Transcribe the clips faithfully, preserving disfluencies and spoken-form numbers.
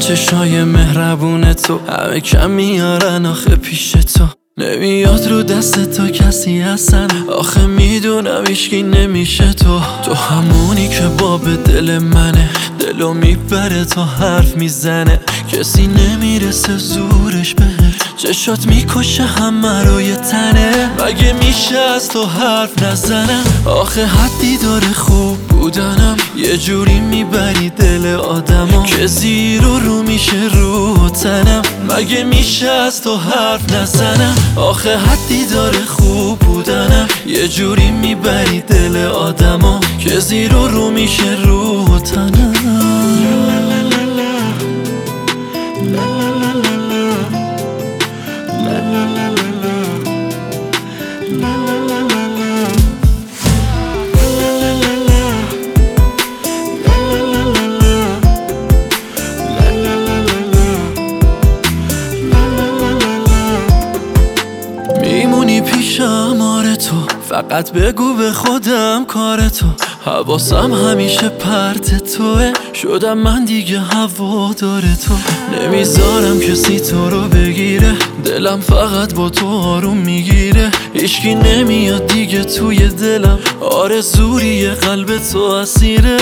چشای مهربون تو همه کم میارن آخه پیش تو. نمیاد رو دست تو کسی هستن، آخه میدونم هیچکی نمیشه تو. تو همونی که باب دل منه، دلو میبره تا حرف میزنه، کسی نمیرسه زورش بهت، چشات میکشه همه رو یه تنه. مگه میشه از تو حرف نزنم؟ آخه حدی داره خوب بودنم، یه جوری میبری دل آدمو که زیر و رو میشه رو تنم. مگه میشه از تو حرف نزنم؟ آخه حدی داره خوب بودنم، یه جوری میبری دل آدمو که زیر و رو میشه رو تنم. میمونی پیشم آره تو، فقط بگو به خودم کار تو. حواسم همیشه پرت توه، شدم من دیگه هوادار تو. نمیذارم کسی تو رو بگیره، دلم فقط با تو آروم میگیره. هیچکی نمیاد دیگه توی دلم، آرزوی قلب تو اسیره.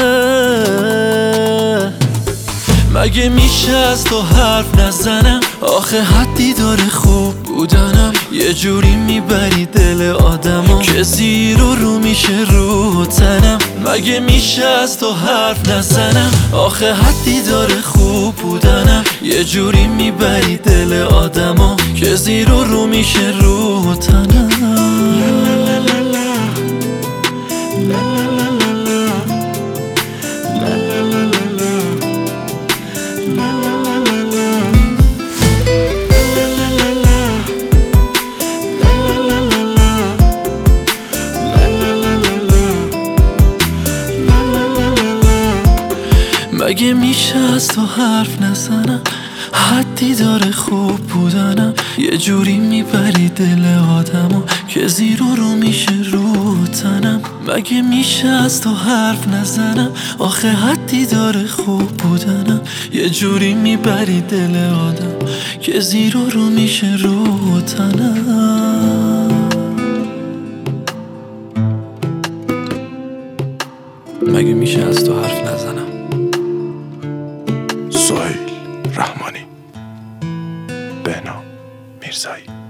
مگه میشه از تو حرف نزنم؟ آخه حدی داره خوب بودنم، یه جوری میبری دل آدمو که زیر و رو میشه رو تنم. مگه میشه از تو حرف نزنم؟ آخه حدی داره خوب بودنم، یه جوری میبری دل آدمو که زیر و رو میشه رو تنم. مگه میشه از تو حرف نزنم؟ حدی داره خوب بودنم، یه جوری میبری دل آدمو که زیر و رو میشه رو تنم. مگه میشه از تو حرف نزنم؟ آخه حدی داره خوب بودنم، یه جوری میبری دل آدم که زیر و رو میشه رو تنم. مگه میشه از تو حرف نزنم؟ سهیل رحمانی، بهنام میرزایی.